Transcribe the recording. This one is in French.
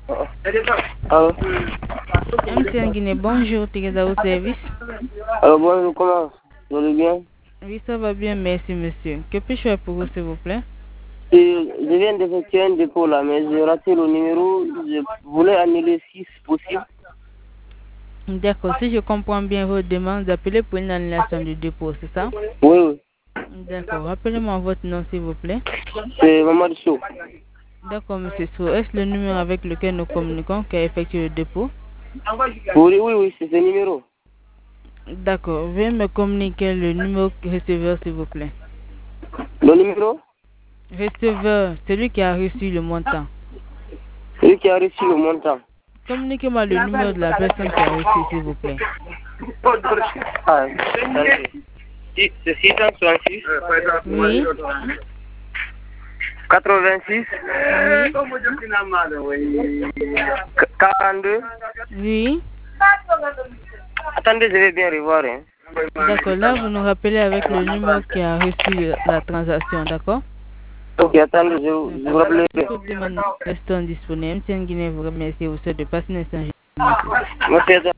Allô? MTN Guinée, bonjour, Tigeza au service. Alors bonjour, comment? Vous allez bien? Oui, ça va bien, merci monsieur. Que puis-je faire pour vous, s'il vous plaît? Je viens d'effectuer un dépôt là, mais j'ai raté le numéro. Je voulais annuler si c'est possible. D'accord, si je comprends bien votre demande, d'appeler pour une annulation du dépôt, c'est ça? Oui, oui. D'accord, rappelez-moi votre nom, s'il vous plaît. C'est Mamadou Sow. D'accord, monsieur Sou. Est-ce le numéro avec lequel nous communiquons qui a effectué le dépôt? Oui, oui, oui, c'est ce numéro. D'accord, veuillez me communiquer le numéro receveur, s'il vous plaît. Le numéro? Receveur, celui qui a reçu le montant. Celui qui a reçu le montant. Communiquez-moi le numéro de la personne qui a reçu, s'il vous plaît. Ah, c'est 666. Oui. 86. Oui. 42. Oui. Attendez, je vais bien revoir. Hein. D'accord, là vous nous rappelez avec le numéro qui a reçu la transaction, d'accord? Ok, attendez, je vous rappelle. Toute demande restant disponible. MTN Guinée vous remercie, vous souhaite de passer un instant. Merci.